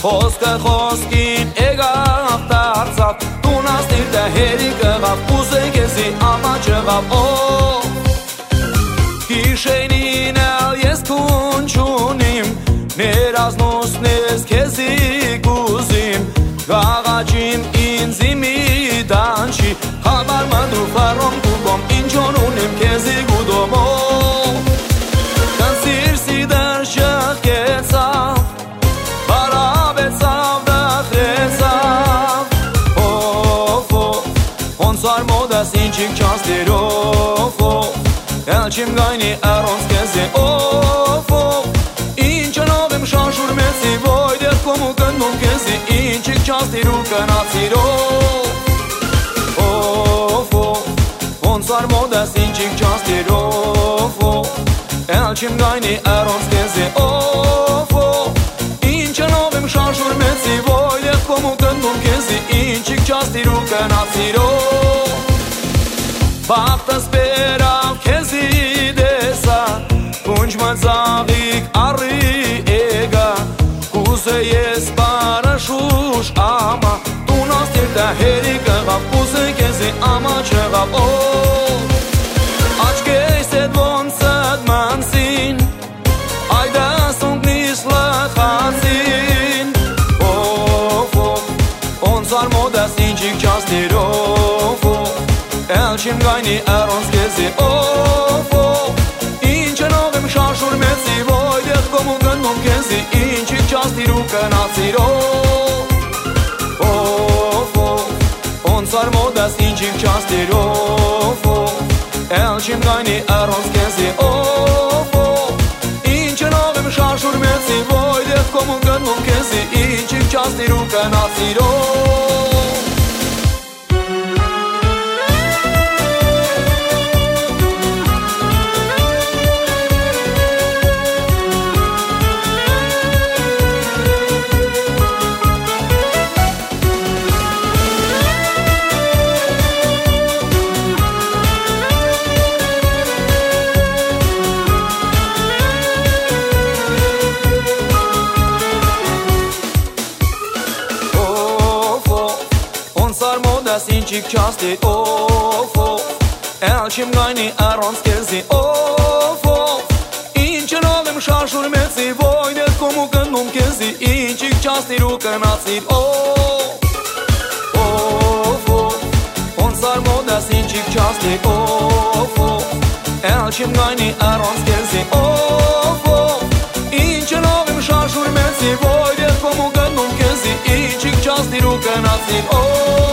Խոսքը խոսքին եկավ դարձավ, տունասնիր դե հերի կղավ, ուզենք եզի ամաճղավ, Գիշերին էլ ես քուն չունիմ, ներազնուսն ես քեզի գուզիմ, Գաղաջիմ ինձի մի դանչի, Խաբար մնդու ֆարոմ կուգոմ, Ինչոն ունիմ քեզի գուդոմ, Կնսիր սիդր շղկեցավ, Բարավեցավ դխրեցավ, Հոնցար մոդաս ինչիկ չաստերով, Elçim gayni erons kezi Inçanov im şanşur mezi Voyde komu gandum kezi Inçik çastiru kanatiro Onsar modas inçik çastiro Elçim gayni erons kezi Inçanov im şanşur mezi Voyde komu gandum kezi Inçik çastiru kanatiro Բաղտս բերավ քեզի դեսա Կունջ մծաղիկ առի էգա Կուզե ես բարաշուշ ամա Տունաս տիրտա հերի կղավ Կուզե քեզի ամա չղավ Աչկեիս էդ ոնցըդ մանսին Այդա սունգնիս լխացին Ոնցար մոդաս ինջիկ չաստիրով Elçim gayni erons kezi Inçanov im şanşur mezi Voydet komu gandum kezi Inçik çastiru kanatiro Onsar modas inçik çastiro Elçim gayni erons kezi Inçanov im şanşur mezi Voydet komu gandum kezi Inçik çastiru kanatiro Ինչիկ չաստի Elçim gayni erons kezi Inçanov im şanşur mezi Voydet komu gandum kezi Inçik çastiru kanatsit Onsar modas inçik çasti Elçim gayni erons kezi Inçanov im şanşur mezi Voydet komu gandum kezi Inçik çastiru kanatsit